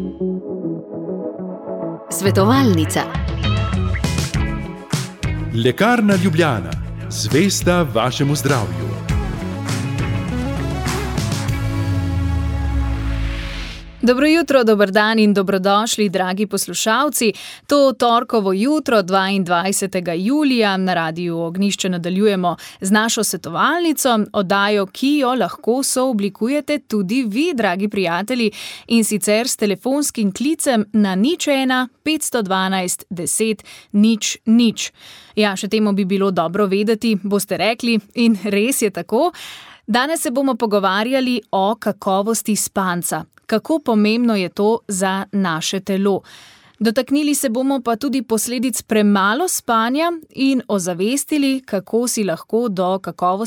Svetovalnica. Lekarna Ljubljana, zvesta vašemu zdravju. Dobro jutro, dober dan in dobrodošli, dragi poslušalci. To torkovo jutro, 22. julija, na Radiu Ognjišče nadaljujemo z našo svetovalnico, oddajo, ki jo lahko sooblikujete tudi vi, dragi prijatelji, in sicer s telefonskim klicem na 01 512 10 00. Ja, še temu bi bilo dobro vedeti, boste rekli, in res je tako. Danes se bomo pogovarjali o kakovosti spanca. Kako pomembno je to za naše telo. Dotaknili se bomo pa tudi posledic premalo spanja in ozavestili, kako si lahko do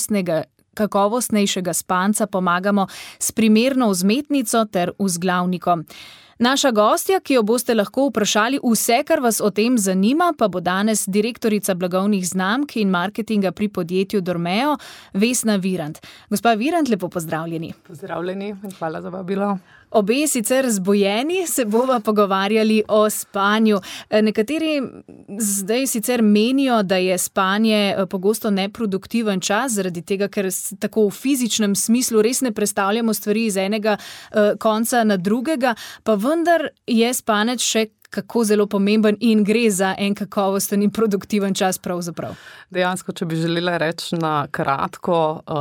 kakovostnejšega spanca pomagamo s primerno vzmetnico ter vzglavnikom. Naša gostja, ki jo boste lahko vprašali vse, kar vas o tem zanima, pa bo danes direktorica blagovnih znamk in marketinga pri podjetju Dormeo, Vesna Virant. Gospa Virant, lepo pozdravljeni. Pozdravljeni in hvala za vabilo. Obe sicer zbojeni se bova pogovarjali o spanju. Nekateri zdaj sicer menijo, da je spanje pogosto neproduktiven čas, zaradi tega, ker tako v fizičnem smislu res ne prestavljamo stvari iz enega konca na drugega, pa vendar je spanec še kako zelo pomemben in gre za en kakovosten in produktiven čas pravzaprav. Dejansko, če bi želela reči na kratko,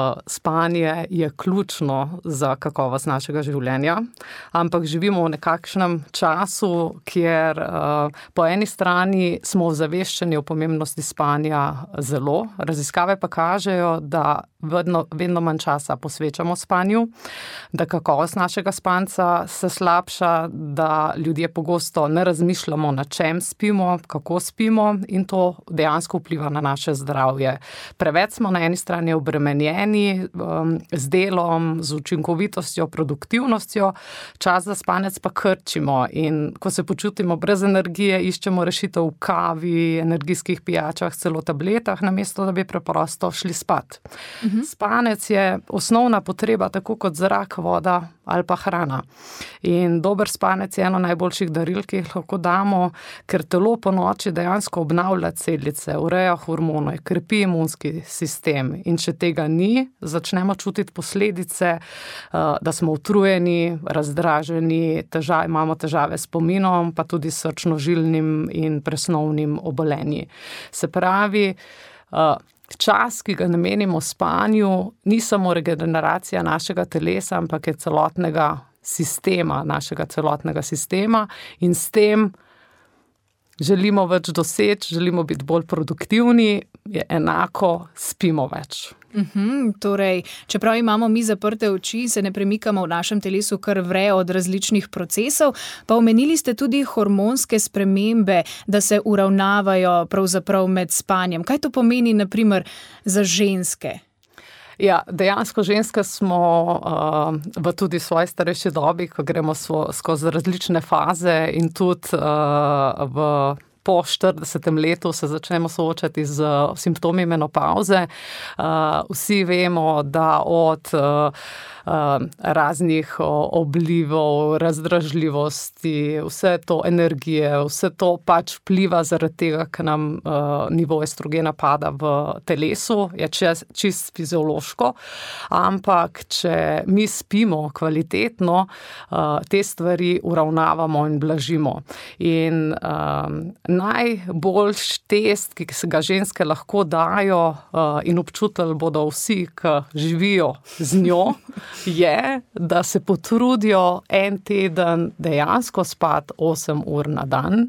spanje je ključno za kakovost našega življenja, ampak živimo v nekakšnem času, kjer po eni strani smo ozaveščeni o pomembnosti spanja zelo, raziskave pa kažejo, da vedno manj časa posvečamo spanju, da kakovost našega spanca se slabša, da ljudje pogosto ne razmišljamo, na čem spimo, kako spimo, in to dejansko vpliva na naše zdravje. Preveč smo na eni strani obremenjeni z delom, z učinkovitostjo, produktivnostjo, čas za spanec pa krčimo, in ko se počutimo brez energije, iščemo rešitev v kavi, energijskih pijačah, celo tabletah, namesto da bi preprosto šli spat. Spanec je osnovna potreba, tako kot zrak, voda ali pa hrana. In dober spanec je eno najboljših daril, ki jih lahko damo, ker telo po noči dejansko obnavlja celice, ureja hormone, krepi imunski sistem, in če tega ni, začnemo čutiti posledice, da smo utrujeni, razdraženi, imamo težave s spominom, pa tudi s srčno-žilnim in presnovnim obolenji. Se pravi, čas, ki ga namenimo spanju, ni samo regeneracija našega telesa, ampak je našega celotnega sistema, in s tem želimo več doseči, želimo biti bolj produktivni, je enako, spimo več. Torej, čeprav imamo mi zaprte oči, se ne premikamo v našem telesu, kar vre od različnih procesov, pa omenili ste tudi hormonske spremembe, da se uravnavajo pravzaprav med spanjem. Kaj to pomeni, na primer, za ženske? Ja, dejansko ženske smo v tudi svoji starejši dobi, ko gremo skozi različne faze, in tudi po 40. letu se začnemo soočati z simptomi menopavze. Vsi vemo, da od raznih oblivov, razdražljivosti, vse to energije, vse to pač vpliva zaradi tega, ker nam nivo estrogena pada v telesu, je čist fiziološko, ampak če mi spimo kvalitetno, te stvari uravnavamo in blažimo. In najboljši test, ki se ga ženske lahko dajo, in občutili bodo vsi, ki živijo z njo, je, da se potrudijo en teden dejansko spati 8 ur na dan,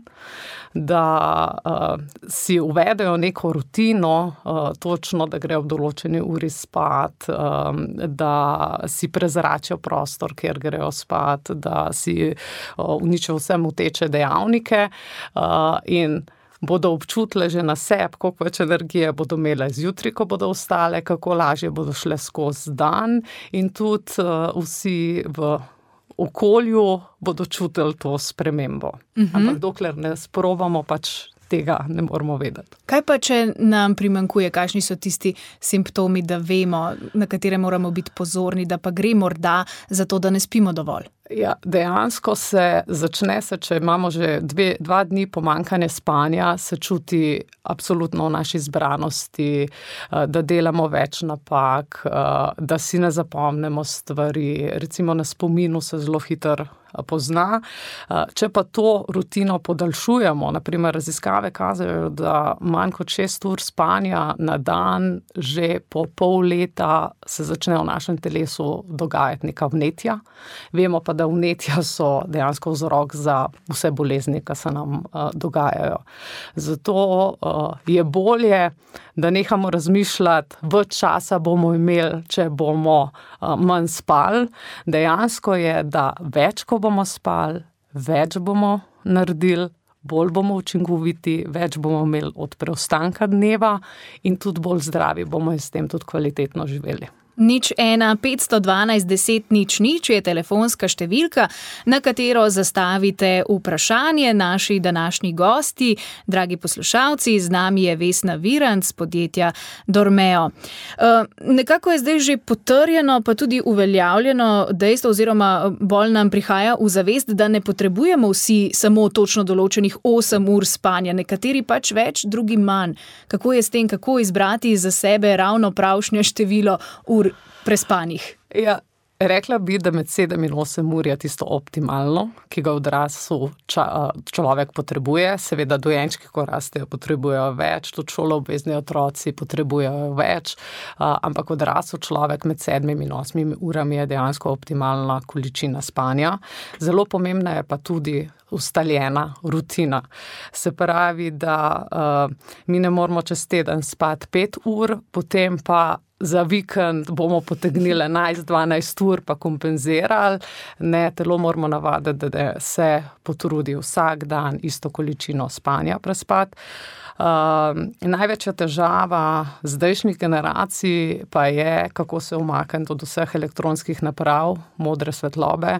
da si uvedejo neko rutino, točno, da grejo ob določeni uri spat, da si prezračijo prostor, kjer grejo spat, da si uničijo vse moteče dejavnike, in bodo občutile že na sebi, koliko več energije bodo imele zjutraj, ko bodo vstale, kako lažje bodo šle skozi dan, in tudi vsi v okolju bodo čutili to spremembo. Ampak dokler ne sprobamo, pač tega ne moramo vedeti. Kaj pa, če nam primanjkuje, kakšni so tisti simptomi, da vemo, na katere moramo biti pozorni, da pa gre morda za to, da ne spimo dovolj? Ja, dejansko začne se, če imamo že 2 dni pomanjkanje spanja, se čuti absolutno v naši zbranosti, da delamo več napak, da si ne zapomnimo stvari, recimo na spominu se zelo hitro pozna. Če pa to rutino podaljšujemo, naprimer raziskave kažejo, da manj kot 6 ur spanja na dan, že po pol leta se začne v našem telesu dogajati neka vnetja. Vemo pa, da vnetja so dejansko vzrok za vse bolezni, ki se nam dogajajo. Zato je bolje, da nehamo razmišljati, več časa bomo imeli, če bomo manj spali. Dejansko je, da več, ko bomo spali, več bomo naredili, bolj bomo učinkoviti, več bomo imeli od preostanka dneva in tudi bolj zdravi bomo in s tem tudi kvalitetno živeli. 01 512 10 00 je telefonska številka, na katero zastavite vprašanje naši današnji gosti. Dragi poslušalci, z nami je Vesna Virant z podjetja Dormeo. Nekako je zdaj že potrjeno, pa tudi uveljavljeno dejstvo, oziroma bolj nam prihaja v zavest, da ne potrebujemo vsi samo točno določenih 8 ur spanja, nekateri pač več, drugi manj. Kako je s tem, kako izbrati za sebe ravno pravšnje število ur prespanih? Ja, rekla bi, da med 7 in 8 ur je tisto optimalno, ki ga odrasel človek potrebuje. Seveda dojenčki, ko rastejo, potrebujejo več, tudi šoloobvezni otroci potrebujejo več, ampak odrasel človek med 7 in 8 urami je dejansko optimalna količina spanja. Zelo pomembna je pa tudi ustaljena rutina. Se pravi, da mi ne moramo čez teden spati 5 ur, potem pa za vikend bomo potegnili 11-12 ur pa kompenzirali. Ne, telo moramo navaditi, da se potrudi vsak dan isto količino spanja prespati. Največja težava zdajšnjih generacij pa je, kako se umakniti od vseh elektronskih naprav, modre svetlobe,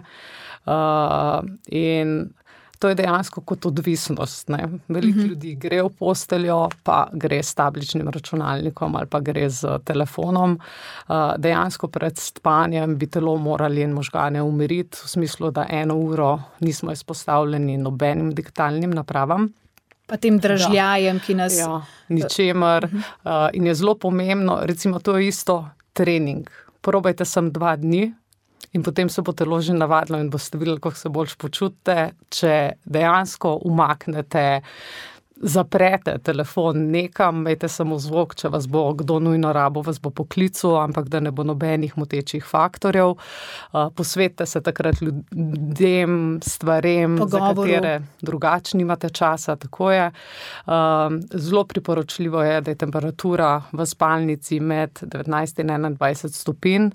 in to je dejansko kot odvisnost. Veliko ljudi gre v posteljo, pa gre s tabličnim računalnikom ali pa gre z telefonom. Dejansko pred spanjem bi telo morali in možgane umiriti, v smislu, da 1 uro nismo izpostavljeni nobenim digitalnim napravam. Pa tem dražljajem, ki nas... Ja, ničemer. In je zelo pomembno, recimo to je isto trening. Probajte sem 2 dni, in potem se bo telo že navadilo in boste videli, kako se boljše počutite, če dejansko umaknete, zaprete telefon nekam, imejte samo zvok, če vas bo kdo nujno rabo, vas bo poklical, ampak da ne bo nobenih motečih faktorjev. Posvetite se takrat ljudem, stvarem, pogovoru, za katere drugače nimate časa, tako je. Zelo priporočljivo je, da je temperatura v spalnici med 19 in 21 stopinj.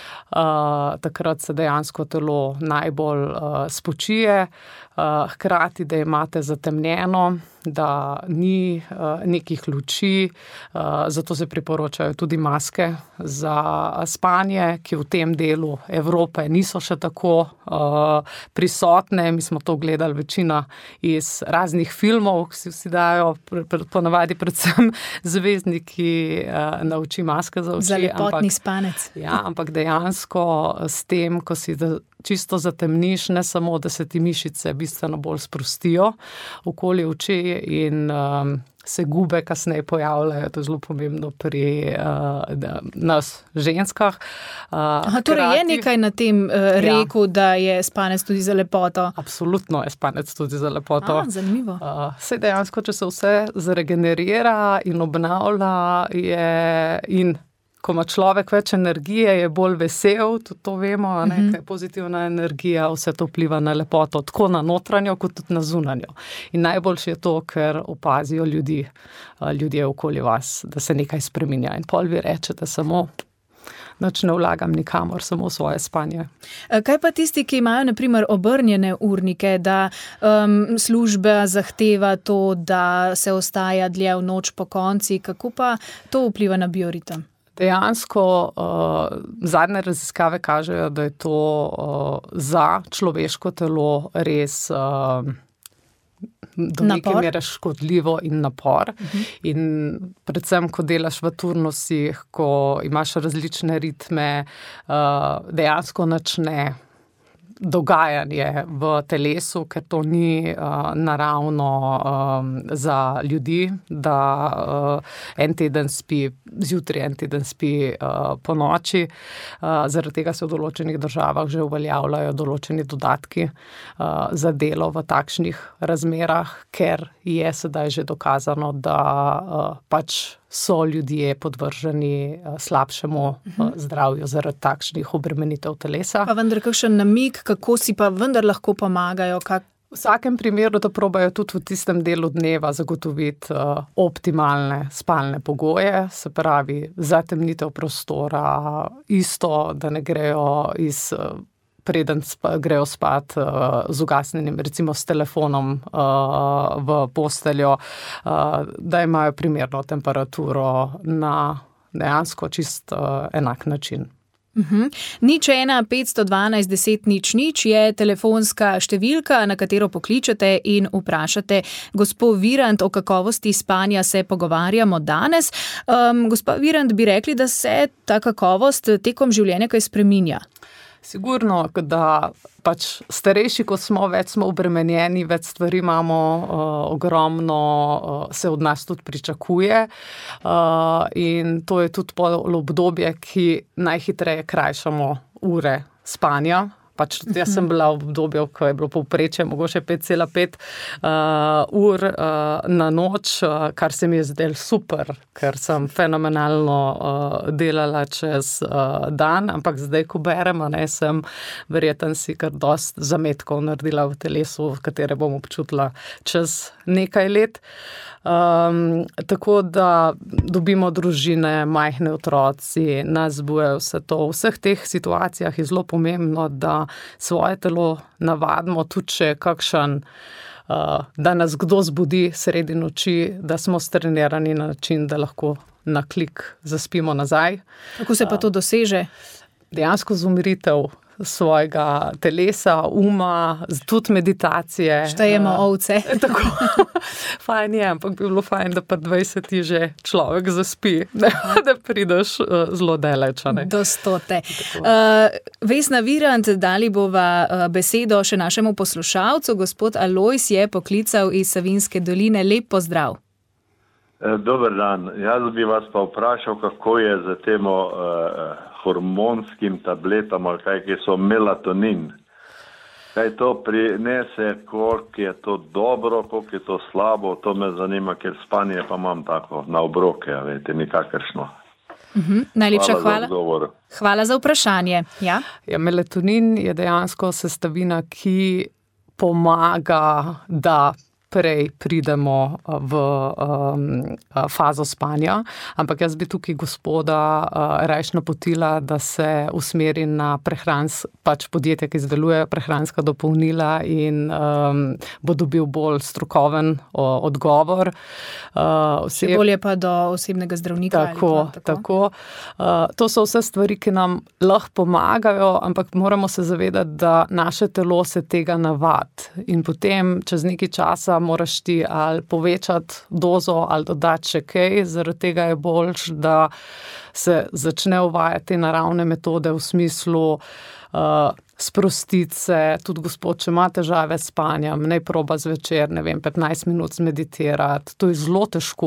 Takrat se dejansko telo najbolj spočije, hkrati, da imate zatemnjeno, da ni nekih luči, zato se priporočajo tudi maske za spanje, ki v tem delu Evrope niso še tako prisotne. Mi smo to gledali večina iz raznih filmov, ki si vsi dajo, ponavadi predvsem zvezdniki na oči maske za oči. Za lepotni spanec. Ja, ampak dejansko s tem, ko si čisto zatemniš, ne samo, da se ti mišice bistveno bolj sprostijo okoli oči in se gube kasneje pojavljajo, to je zelo pomembno pri nas ženskah. Torej je nekaj na tem reku, da je spanec tudi za lepoto? Absolutno je spanec tudi za lepoto. Zanimivo. Saj dejansko, če se vse zregenerira in obnavlja in ko ima človek več energije, je bolj vesel, tudi to vemo, kaj je pozitivna energija, vse to vpliva na lepoto, tako na notranjo, kot tudi na zunanjo. In najboljše je to, ker opazijo ljudje okoli vas, da se nekaj spreminja. In pol vi rečete samo, nič ne vlagam nikamor, samo svoje spanje. Kaj pa tisti, ki imajo na primer obrnjene urnike, da služba zahteva to, da se ostaja dlje v noč po konci, kako pa to vpliva na bioritem? Dejansko zadnje raziskave kažejo, da je to za človeško telo res do neke mere škodljivo in napor. In predvsem, ko delaš v turnusih, ko imaš različne ritme, dejansko nič ne dogajanje v telesu, ker to ni naravno za ljudi, da en teden spi zjutraj, en teden spi po noči. Zaradi tega se v določenih državah že uveljavljajo določeni dodatki za delo v takšnih razmerah, ker je sedaj že dokazano, da pač so ljudje podvrženi slabšemu zdravju zaradi takšnih obremenitev telesa. Pa vendar kakšen namig, kako si pa vendar lahko pomagajo? V vsakem primeru, da probajo tudi v tistem delu dneva zagotoviti optimalne spalne pogoje, se pravi zatemnitev prostora, isto, da ne grejo preden grejo spat z ugasnjenim, recimo s telefonom v posteljo, da imajo primerno temperaturo na dejansko čist enak način. 01 512 10 00 je telefonska številka, na katero pokličete in vprašate gospo Virant, o kakovosti spanja se pogovarjamo danes. Gospa Virant, bi rekli, da se ta kakovost tekom življenja kaj spreminja? Sigurno, da pač starejši, ko smo, več smo obremenjeni, več stvari imamo, ogromno se od nas tudi pričakuje in to je tudi obdobje, ki najhitreje krajšamo ure spanja. Pač jaz sem bila v obdobju, ko je bilo povprečje mogoče 5,5 ur na noč, kar se mi je zdelo super, ker sem fenomenalno delala čez dan, ampak zdaj, ko berem, sem verjetno si kar dost zametkov naredila v telesu, katere bom občutila čez nekaj let. Tako da dobimo družine, majhne otroci, nas zbujajo vse to. V vseh teh situacijah je zelo pomembno, da svoje telo navadimo, tudi če kakšen, da nas kdo zbudi sredi noči, da smo strenirani na način, da lahko na klik zaspimo nazaj. Kako se pa to doseže? Dejansko z umiritev svojega telesa, uma, tudi meditacije. Štejemo ovce. Tako, fajn je, ampak bi bilo fajn, da pa 20 že človek zaspi, da prideš zelo daleč. Do 100. Vesna Virant, dali bova besedo še našemu poslušalcu. Gospod Alojz je poklical iz Savinjske doline. Lep pozdrav. Dober dan. Jaz bi vas pa vprašal, kako je za temo hormonskim tabletam, ali kaj, ki so melatonin. Kaj to prinese, koliko je to dobro, koliko je to slabo, to me zanima, ker spanje pa imam tako na obroke, vete, nikakršno. Najlepša hvala. Hvala za vprašanje. Ja, melatonin je dejansko sestavina, ki pomaga, da prej pridemo v fazo spanja, ampak jaz bi tukaj gospoda rajš napotila, da se usmeri na pač podjetje, ki izdelujejo prehranska dopolnila in bo dobil bolj strokoven odgovor. Še bolje pa do osebnega zdravnika. Tako. To so vse stvari, ki nam lahko pomagajo, ampak moramo se zavedati, da naše telo se tega navadi in potem čez nekaj časa moraš ti ali povečati dozo ali dodati še kaj, zaradi tega je boljš, da se začne uvajati naravne metode v smislu sprostiti se, tudi gospod, če ima težave s spanjem, naj proba zvečer, 15 minut meditirati, to je zelo težko.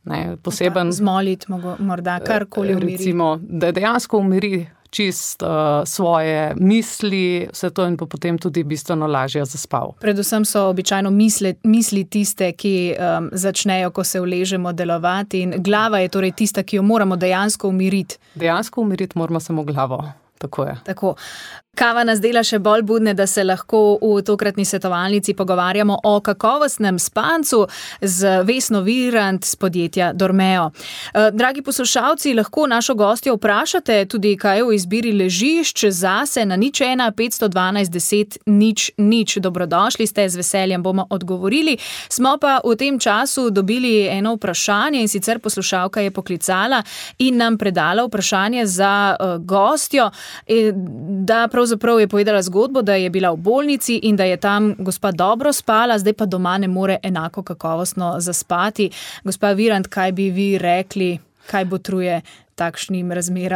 Zmoliti morda, karkoli umiri. Recimo, da dejansko umiri čist svoje misli, vse to in potem tudi bistveno lažje zaspal. Predvsem so običajno misli tiste, ki začnejo, ko se uležemo, delovati in glava je torej tista, ki jo moramo dejansko umiriti. Dejansko umiriti moramo samo glavo. Tako je. Tako. Kava nas dela še bolj budne, da se lahko v tokratni svetovalnici pogovarjamo o kakovostnem spancu z Vesno Virant z podjetja Dormeo. Dragi poslušalci, lahko našo gostjo vprašate tudi, kaj je v izbiri ležišč zase na 01 512 10 00. Dobrodošli ste, z veseljem bomo odgovorili. Smo pa v tem času dobili eno vprašanje in sicer poslušalka je poklicala in nam predala vprašanje za gostjo, da pravzaprav je povedala zgodbo, da je bila v bolnici in da je tam gospa dobro spala, zdaj pa doma ne more enako kakovostno zaspati. Gospa Virant, kaj bi vi rekli, kaj botruje takšnim razmeram?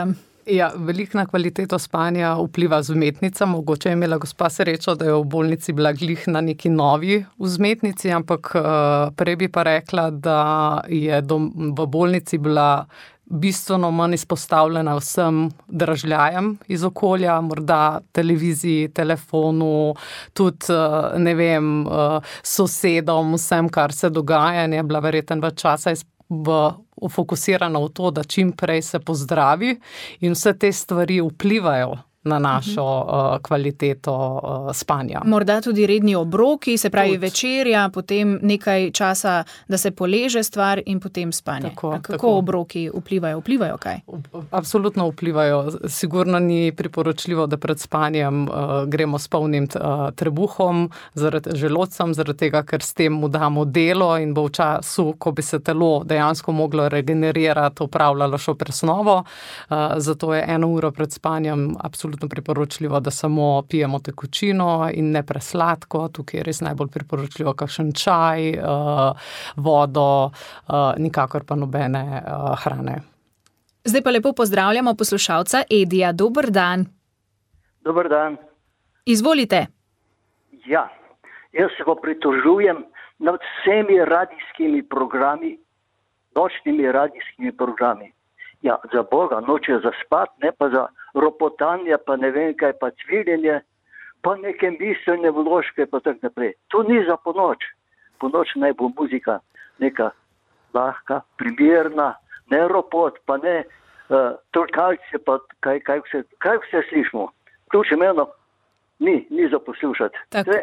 Ja, veliko na kvaliteto spanja vpliva vzmetnica. Mogoče je imela gospa srečo, da je v bolnici bila glih na neki novi vzmetnici, ampak prej bi pa rekla, da je v bolnici bila bistveno manj izpostavljena vsem dražljajem iz okolja, morda televiziji, telefonu, tudi, ne vem, sosedom, vsem, kar se dogaja, je bila verjetno več časa fokusirana v to, da čim prej se pozdravi in vse te stvari vplivajo na našo kvaliteto spanja. Morda tudi redni obroki, se pravi večerja, potem nekaj časa, da se poleže stvar in potem spanje. Kako obroki vplivajo? Vplivajo kaj? Absolutno vplivajo. Sigurno ni priporočljivo, da pred spanjem gremo s polnim trebuhom, želodcem, zaradi tega, ker s tem mu damo delo in bo v času, ko bi se telo dejansko moglo regenerirati, upravljalo še presnovo. Zato je 1 uro pred spanjem absolutno priporočljivo, da samo pijemo tekočino in ne presladko. Tukaj je res najbolj priporočljivo kakšen čaj, vodo, nikakor pa nobene hrane. Zdaj pa lepo pozdravljamo poslušalca Edija. Dober dan. Dober dan. Izvolite. Ja, jaz se pa pritožujem nad vsemi radijskimi programi, nočnimi radijskimi programi. Ja, za Boga, noče zaspati, ne pa za ropotanje, pa ne vem kaj, pa cviljenje, pa neke bistvene vložke, pa tak naprej. To ni za ponoč. Ponoč naj bo muzika neka lahka, primerna, ne ropot, pa ne tolkalce, pa kaj vse slišimo. Ključe meno ni za poslušati.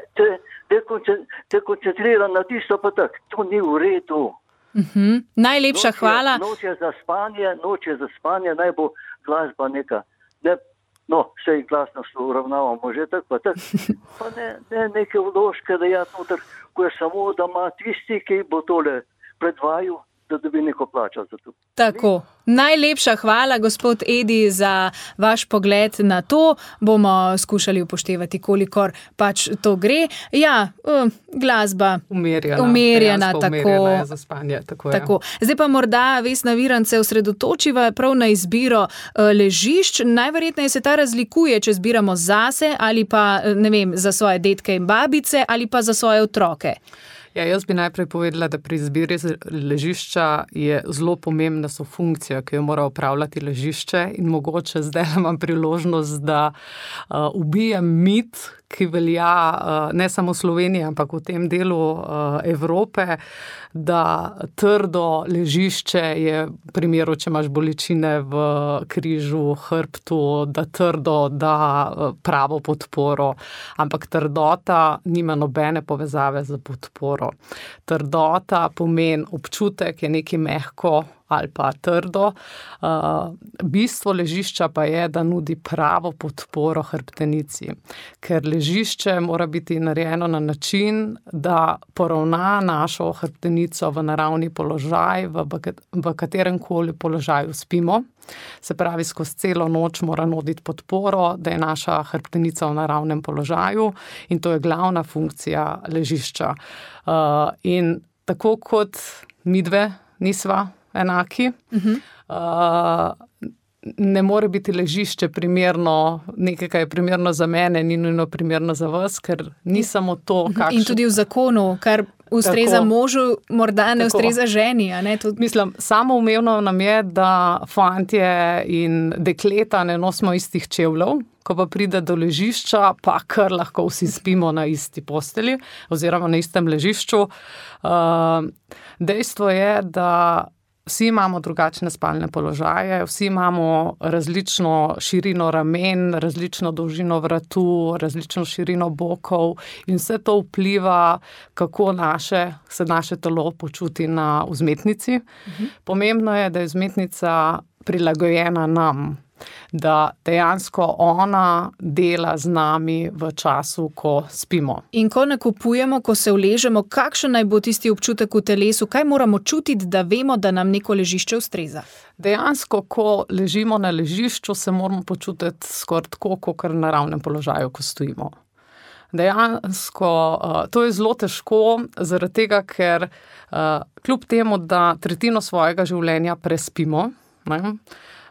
Te koncentrira na tisto, pa tak. To ni v redu. Najlepša hvala. Noče za spanje, naj bo glasba neka. Vse glasnost uravnavamo že tak, pa tak. Pa ne neke vložke, da je noter, ko je samo, da ima tisti, ki bo tole predvajal, da dobi neko plačo za to. Tako. Najlepša hvala, gospod Edi, za vaš pogled na to. Bomo skušali upoštevati, kolikor pač to gre. Ja, glasba umirjena, tako je za spanje. Tako. Zdaj pa morda Vesna Virant se osredotočiva prav na izbiro ležišč. Najverjetneje se ta razlikuje, če zbiramo zase ali pa, ne vem, za svoje dedke in babice ali pa za svoje otroke. Ja, jaz bi najprej povedala, da pri izbiri ležišča je zelo pomembna so funkcija, ki jo mora opravljati ležišče in mogoče zdaj imam priložnost, da ubijem mit, ki velja ne samo v Sloveniji, ampak v tem delu Evrope, da trdo ležišče je v primeru, če imaš bolečine v križu, hrbtu, da trdo da pravo podporo, ampak trdota nima nobene povezave z podporo. Trdota pomeni občutek, je nekaj mehko ali pa trdo. Bistvo ležišča pa je, da nudi pravo podporo hrbtenici, ker ležišče mora biti narejeno na način, da poravna našo hrbtenico v naravni položaj, v katerem koli položaju spimo. Se pravi, skozi celo noč mora nuditi podporo, da je naša hrbtenica v naravnem položaju in to je glavna funkcija ležišča. In tako kot midve nisva enaki, ne more biti ležišče primerno, nekaj, kar je primerno za mene, ni nujno primerno za vas, ker ni samo to, kakšen... In tudi v zakonu, kar ustreza možu, morda ne ustreza ženi, a ne? Mislim, samoumevno nam je, da fantje in dekleta ne nosimo istih čevljev, ko pa pride do ležišča, pa kar lahko vsi spimo na isti postelji oziroma na istem ležišču. Dejstvo je, da vsi imamo drugačne spalne položaje, vsi imamo različno širino ramen, različno dolžino vratu, različno širino bokov in vse to vpliva, kako se naše telo počuti na vzmetnici. Pomembno je, da je vzmetnica prilagojena nam, da dejansko ona dela z nami v času, ko spimo. In ko nakupujemo, ko se uležemo, kakšen naj bo tisti občutek v telesu, kaj moramo čutiti, da vemo, da nam neko ležišče ustreza? Dejansko, ko ležimo na ležišču, se moramo počutiti skoraj tako, kot v naravnem položaju, ko stojimo. Dejansko, to je zelo težko, zaradi tega, ker kljub temu, da tretjino svojega življenja prespimo,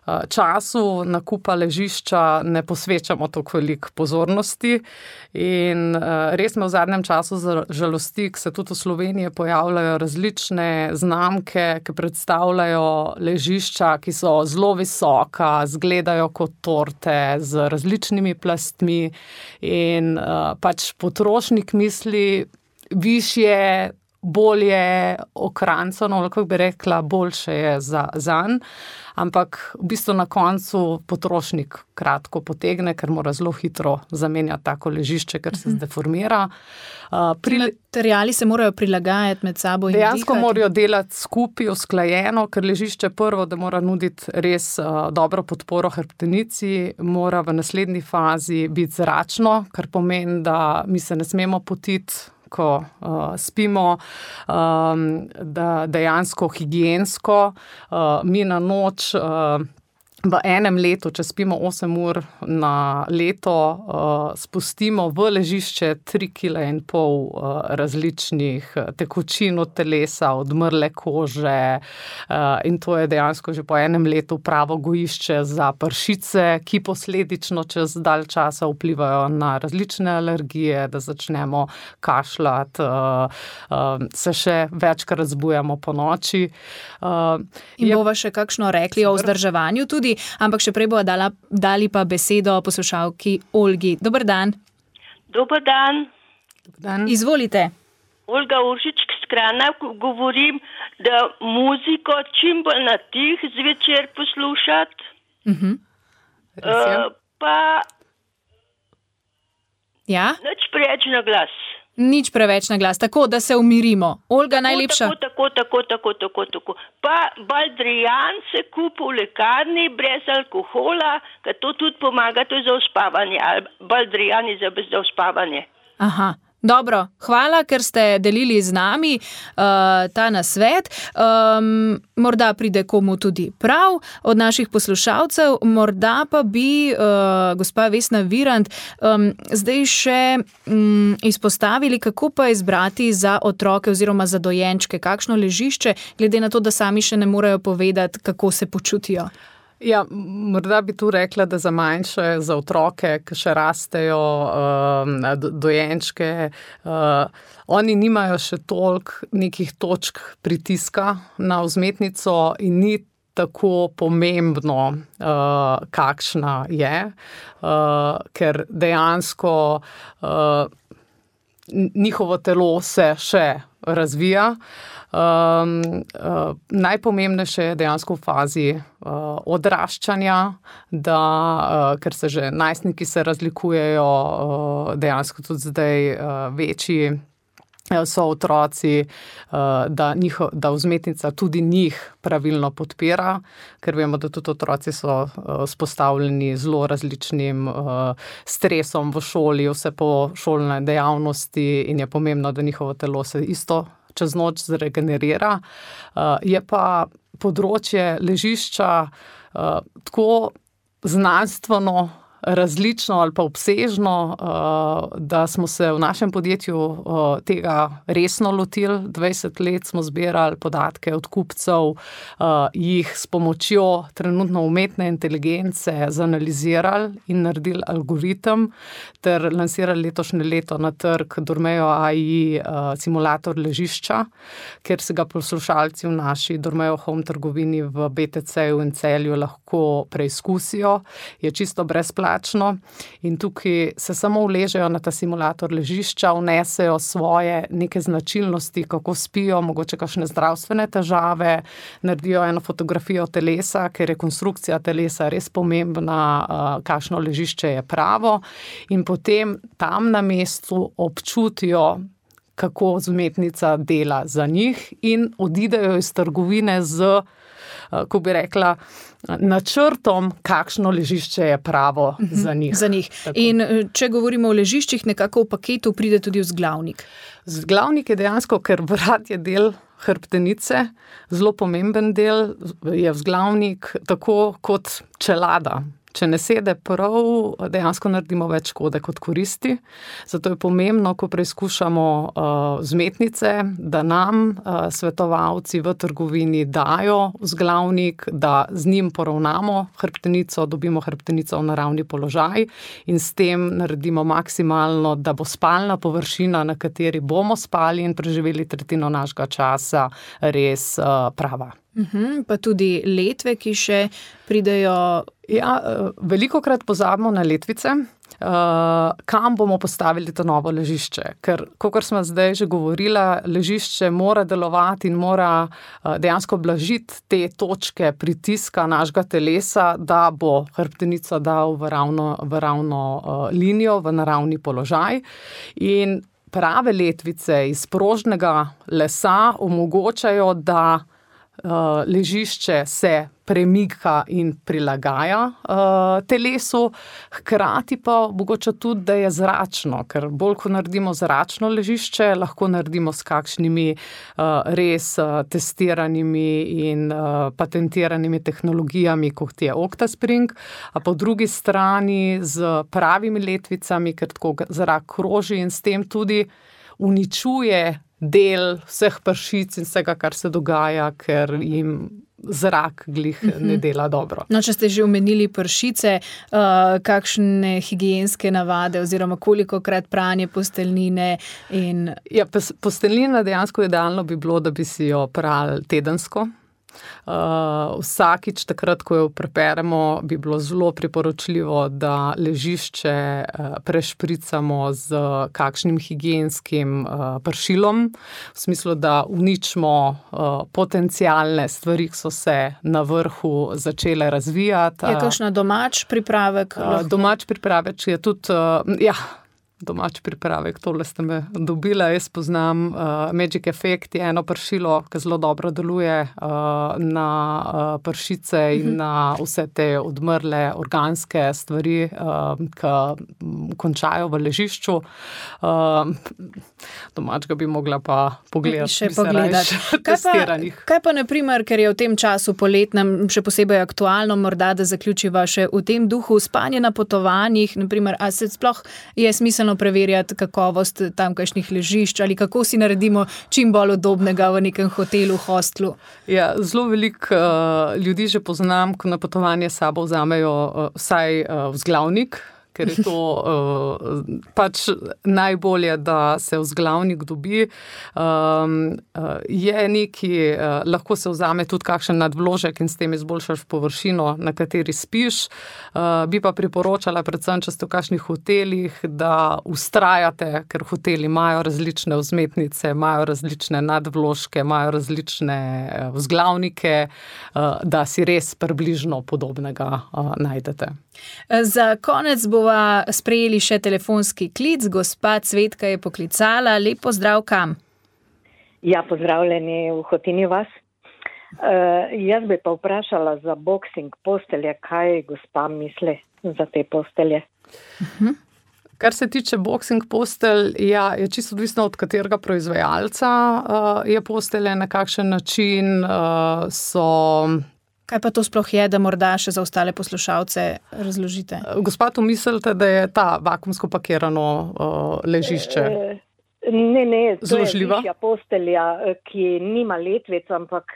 času nakupa ležišča ne posvečamo toliko veliko pozornosti in res me v zadnjem času žalosti, ker se tudi v Sloveniji pojavljajo različne znamke, ki predstavljajo ležišča, ki so zelo visoka, izgledajo kot torte z različnimi plastmi in pač potrošnik misli višje, bolje okrancano, kako bi rekla, boljše je zanj, ampak v bistvu na koncu potrošnik kratko potegne, ker mora zelo hitro zamenjati tako ležišče, ker se zdeformira. Materiali se morajo prilagajati med sabo in dejansko morajo delati skupaj, usklajeno, ker ležišče prvo, da mora nuditi res dobro podporo hrbtenici, mora v naslednji fazi biti zračno, kar pomeni, da mi se ne smemo potiti, ko spimo, da dejansko higiensko, mi na noč v enem letu, če spimo 8 ur na leto, spustimo v ležišče 3,5 kg različnih tekočin od telesa, odmrle kože in to je dejansko že po enem letu pravo gojišče za pršice, ki posledično čez dalj časa vplivajo na različne alergije, da začnemo kašljati, se še večkrat zbujamo po noči. In bova še kakšno rekli o vzdrževanju tudi, ampak še prej bo dali pa besedo poslušalki Olgi. Dober dan. Dober dan. Izvolite. Olga Uršič s Kranja, govorim, da muziko čim bolj na tih zvečer poslušati. Pa ja? nič preveč na glas. Nič preveč na glas, tako da se umirimo. Olga, najlepša. Tako. Pa baldrijan se kupi v lekarni brez alkohola, ker to tudi pomaga za uspavanje, ali baldrijan je za uspavanje. Aha. Dobro, hvala, ker ste delili z nami ta nasvet. Morda pride komu tudi prav od naših poslušalcev, morda pa bi gospa Vesna Virant zdaj še izpostavili, kako pa izbrati za otroke oziroma za dojenčke, kakšno ležišče, glede na to, da sami še ne morejo povedati, kako se počutijo. Ja, morda bi tu rekla, da za manjše, za otroke, ki še rastejo, dojenčke, oni nimajo še toliko nekih točk pritiska na vzmetnico in ni tako pomembno, kakšna je, ker dejansko njihovo telo se še razvija. Najpomembnejše je dejansko v fazi odraščanja, da, ker se že najstniki se razlikujejo, dejansko tudi zdaj večji so otroci, da vzmetnica tudi njih pravilno podpira, ker vemo, da tudi otroci so izpostavljeni zelo različnim stresom v šoli, vse po šolne dejavnosti in je pomembno, da njihovo telo se isto čez noč zregenerira. Je pa področje ležišča tako znanstveno različno ali pa obsežno, da smo se v našem podjetju tega resno lotili. 20 let smo zbirali podatke od kupcev, jih s pomočjo trenutno umetne inteligence zanalizirali in naredili algoritem ter lansirali letošnje leto na trg Dormeo AI simulator ležišča, ker se ga poslušalci v naši Dormeo Home trgovini v BTC-ju in Celju lahko preizkusijo. Je čisto brezplačno in tukaj se samo vležejo na ta simulator ležišča, vnesejo svoje neke značilnosti, kako spijo, mogoče kakšne zdravstvene težave, naredijo eno fotografijo telesa, ker je konstrukcija telesa res pomembna, kakšno ležišče je pravo in potem tam na mestu občutijo, kako vzmetnica dela za njih in odidejo iz trgovine z, ko bi rekla, načrtom, kakšno ležišče je pravo za njih. Za njih. In če govorimo o ležiščih, nekako v paketu pride tudi vzglavnik. Vzglavnik je dejansko, ker vrat je del hrbtenice, zelo pomemben del je vzglavnik, tako kot čelada. če ne sede prav, dejansko naredimo več škode kot koristi. Zato je pomembno, ko preizkušamo vzmetnice, da nam svetovalci v trgovini dajo vzglavnik, da z njim poravnamo hrbtenico, dobimo hrbtenico v naravni položaj in s tem naredimo maksimalno, da bo spalna površina, na kateri bomo spali in preživeli tretjino našega časa, res prava. Pa tudi letve, ki še pridejo. Ja, velikokrat pozabimo na letvice, kam bomo postavili to novo ležišče. Ker, kakor smo zdaj že govorila, ležišče mora delovati in mora dejansko blažiti te točke pritiska našega telesa, da bo hrbtenico dal v ravno linijo, v naravni položaj. In prave letvice iz prožnega lesa omogočajo, da ležišče se premika in prilagaja telesu, hkrati pa mogoče tudi, da je zračno, ker bolj, ko naredimo zračno ležišče, lahko naredimo s kakšnimi res testiranimi in patentiranimi tehnologijami, kot je Octaspring, a po drugi strani z pravimi letvicami, ker tako zrak kroži in s tem tudi uničuje del vseh pršic in vsega, kar se dogaja, ker jim zrak glih ne dela dobro. No, če ste že omenili pršice, kakšne higienske navade oziroma kolikokrat pranje posteljnine in... Ja, posteljnina dejansko idealno bi bilo, da bi si jo prali tedensko. Vsakič takrat, ko jo preperemo, bi bilo zelo priporočljivo, da ležišče prešpricamo z kakšnim higienskim pršilom, v smislu, da uničimo potencialne stvari, ki so se na vrhu začele razvijati. Je kakšna domač pripravek? Domač pripravek je tudi, domač pripravek, tole ste me dobila, jaz poznam Magic Effect, je eno pršilo, ki zelo dobro deluje na pršice in na vse te odmrle organske stvari, ki končajo v ležišču. Domač ga bi mogla pa pogledati. Še pogledati. Kaj pa na primer, ker je v tem času poletnem še posebej aktualno, morda da zaključiva še v tem duhu, spanje na potovanjih, na primer, a se sploh je smiselno preverjati kakovost tamkajšnjih ležišč ali kako si naredimo čim bolj udobnega v nekem hotelu, hostlu? Ja, zelo veliko ljudi že poznam, ko na potovanje s sabo vzamejo vsaj vzglavnik, ker je to pač najbolje, da se vzglavnik dobi. Je neki, lahko se vzame tudi kakšen nadvložek in s tem izboljšaš površino, na kateri spiš. Bi pa priporočala predvsem, če ste v kakšnih hotelih, da vztrajate, ker hoteli imajo različne vzmetnice, imajo različne nadvložke, imajo različne vzglavnike, da si res približno podobnega najdete. Za konec bova sprejeli še telefonski klic. Gospa Cvetka je poklicala. Lep pozdrav, kam? Ja, pozdravljeni v Hotini vas. Jaz bi pa vprašala za boksing postelje, kaj gospa misli za te postelje? Kar se tiče boksing postelj, ja, je čisto odvisno od katerega proizvajalca je postelje, na kakšen način so... Kaj pa to sploh je, da morda še za ostale poslušalce razložite? Gospa, tu mislite, da je ta vakuumsko pakirano ležišče? Ne, to zložljiva? Je višja postelja, ki nima letvic, ampak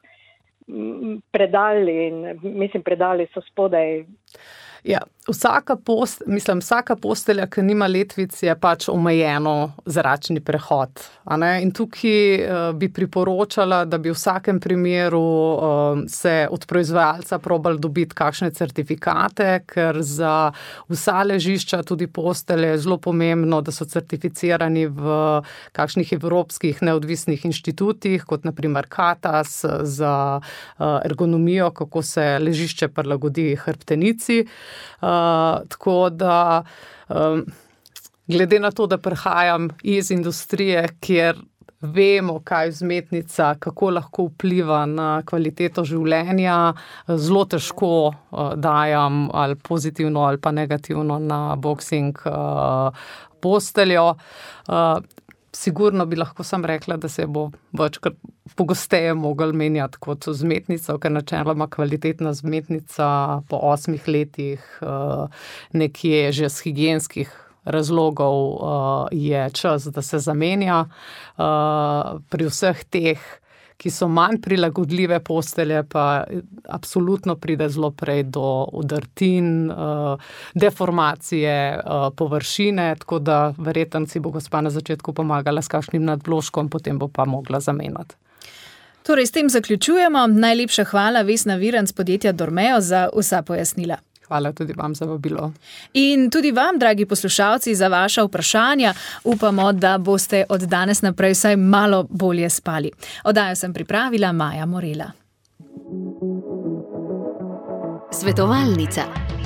predali so spodaj. Ja, vsaka postelja, ki nima letvic, je pač omejeno zračni prehod. In tukaj bi priporočala, da bi v vsakem primeru se od proizvajalca probali dobiti kakšne certifikate, ker za vsa ležišča, tudi postelje, je zelo pomembno, da so certificirani v kakšnih evropskih neodvisnih inštitutih, kot naprimer CATAS za ergonomijo, kako se ležišče prilagodi hrbtenici. Tako da glede na to, da prihajam iz industrije, kjer vemo, kaj vzmetnica, kako lahko vpliva na kvaliteto življenja, zelo težko dajam ali pozitivno ali pa negativno na boksing posteljo. Sigurno bi lahko sam rekla, da se bo večkrat pogosteje mogel menjati kot vzmetnico, ker načeloma kvalitetna vzmetnica po 8 letih nekje že z higienskih razlogov je čas, da se zamenja. Pri vseh teh, ki so manj prilagodljive postelje, pa absolutno pride zelo prej do udrtin, deformacije površine, tako da verjetno si bo gospa na začetku pomagala s kakšnim nadvložkom, potem bo pa mogla zamenjati. Torej, s tem zaključujemo. Najlepša hvala Vesna Virant z podjetja Dormeo za vsa pojasnila. Hvala tudi vam za vabilo. In tudi vam, dragi poslušalci, za vaša vprašanja. Upamo, da boste od danes naprej vsaj malo bolje spali. Oddajo sem pripravila Maja Morela. Svetovalnica.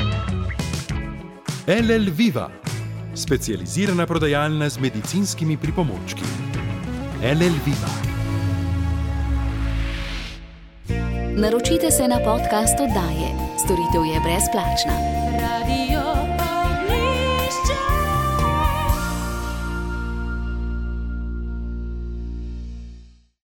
LL Viva, specializirana prodajalna z medicinskimi pripomočki. LL Viva. Naročite se na podcast oddaje. Storitev je brezplačna. Radio